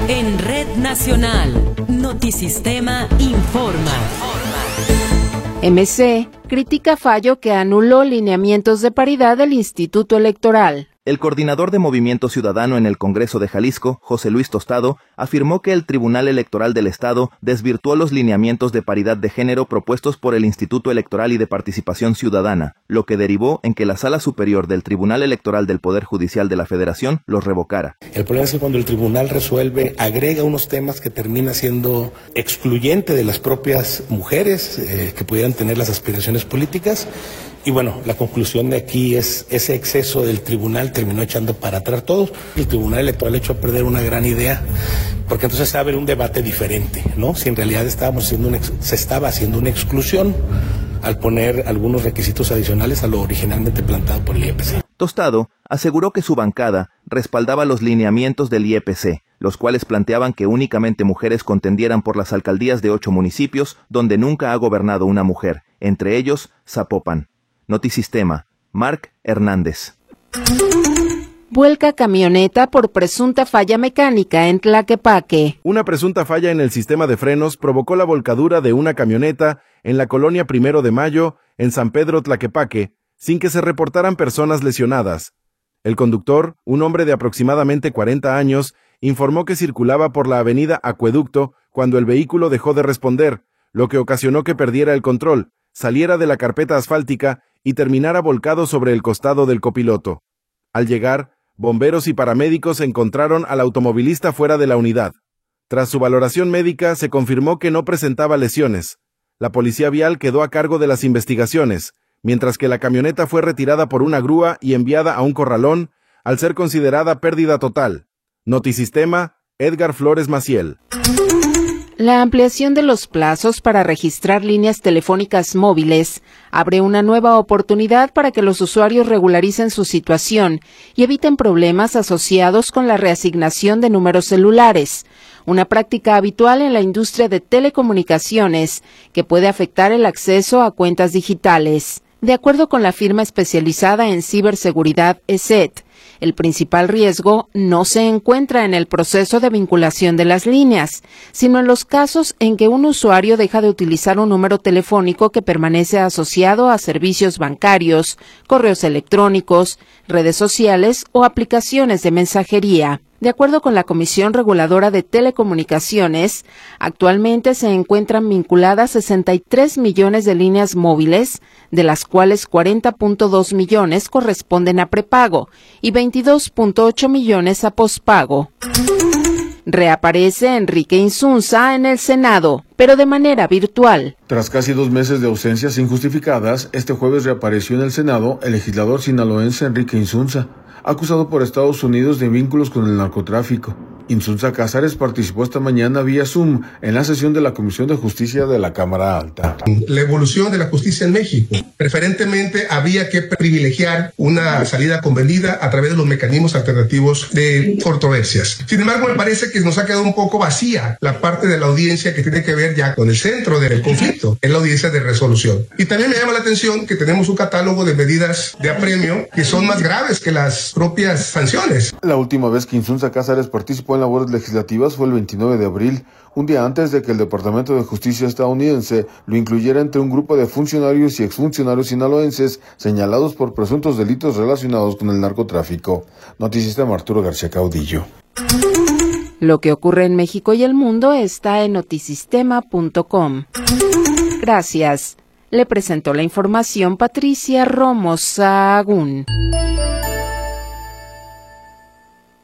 En Red Nacional, Notisistema informa. MC critica fallo que anuló lineamientos de paridad del Instituto Electoral. El coordinador de Movimiento Ciudadano en el Congreso de Jalisco, José Luis Tostado, afirmó que el Tribunal Electoral del Estado desvirtuó los lineamientos de paridad de género propuestos por el Instituto Electoral y de Participación Ciudadana, lo que derivó en que la Sala Superior del Tribunal Electoral del Poder Judicial de la Federación los revocara. El problema es que cuando el tribunal resuelve, agrega unos temas que termina siendo excluyente de las propias mujeres que pudieran tener las aspiraciones políticas. Y bueno, la conclusión de aquí es ese exceso del tribunal terminó echando para atrás todos. El tribunal electoral echó a perder una gran idea, porque entonces se abre un debate diferente, ¿no? Si en realidad se estaba haciendo una exclusión al poner algunos requisitos adicionales a lo originalmente planteado por el IEPC. Tostado aseguró que su bancada respaldaba los lineamientos del IEPC, los cuales planteaban que únicamente mujeres contendieran por las alcaldías de 8 municipios donde nunca ha gobernado una mujer, entre ellos Zapopan. Notisistema, Marc Hernández. Vuelca camioneta por presunta falla mecánica en Tlaquepaque. Una presunta falla en el sistema de frenos provocó la volcadura de una camioneta en la colonia 1 de Mayo, en San Pedro Tlaquepaque, sin que se reportaran personas lesionadas. El conductor, un hombre de aproximadamente 40 años, informó que circulaba por la avenida Acueducto cuando el vehículo dejó de responder, lo que ocasionó que perdiera el control, saliera de la carpeta asfáltica y terminara volcado sobre el costado del copiloto. Al llegar, bomberos y paramédicos encontraron al automovilista fuera de la unidad. Tras su valoración médica, se confirmó que no presentaba lesiones. La policía vial quedó a cargo de las investigaciones, mientras que la camioneta fue retirada por una grúa y enviada a un corralón, al ser considerada pérdida total. Notisistema, Edgar Flores Maciel. La ampliación de los plazos para registrar líneas telefónicas móviles abre una nueva oportunidad para que los usuarios regularicen su situación y eviten problemas asociados con la reasignación de números celulares, una práctica habitual en la industria de telecomunicaciones que puede afectar el acceso a cuentas digitales. De acuerdo con la firma especializada en ciberseguridad ESET, el principal riesgo no se encuentra en el proceso de vinculación de las líneas, sino en los casos en que un usuario deja de utilizar un número telefónico que permanece asociado a servicios bancarios, correos electrónicos, redes sociales o aplicaciones de mensajería. De acuerdo con la Comisión Reguladora de Telecomunicaciones, actualmente se encuentran vinculadas 63 millones de líneas móviles, de las cuales 40.2 millones corresponden a prepago y 22.8 millones a pospago. Reaparece Enrique Insunza en el Senado, pero de manera virtual. Tras casi 2 meses de ausencias injustificadas, este jueves reapareció en el Senado el legislador sinaloense Enrique Insunza, acusado por Estados Unidos de vínculos con el narcotráfico. Insunza Cázares participó esta mañana vía Zoom en la sesión de la Comisión de Justicia de la Cámara Alta. La evolución de la justicia en México. Preferentemente había que privilegiar una salida convenida a través de los mecanismos alternativos de controversias. Sin embargo, me parece que nos ha quedado un poco vacía la parte de la audiencia que tiene que ver ya con el centro del conflicto, es la audiencia de resolución. Y también me llama la atención que tenemos un catálogo de medidas de apremio que son más graves que las propias sanciones. La última vez que Insunza Cázares participó en labores legislativas fue el 29 de abril, un día antes de que el Departamento de Justicia estadounidense lo incluyera entre un grupo de funcionarios y exfuncionarios sinaloenses señalados por presuntos delitos relacionados con el narcotráfico. Notisistema, Arturo García Caudillo. Lo que ocurre en México y el mundo está en notisistema.com. Gracias. Le presentó la información Patricia Romo Sahagún.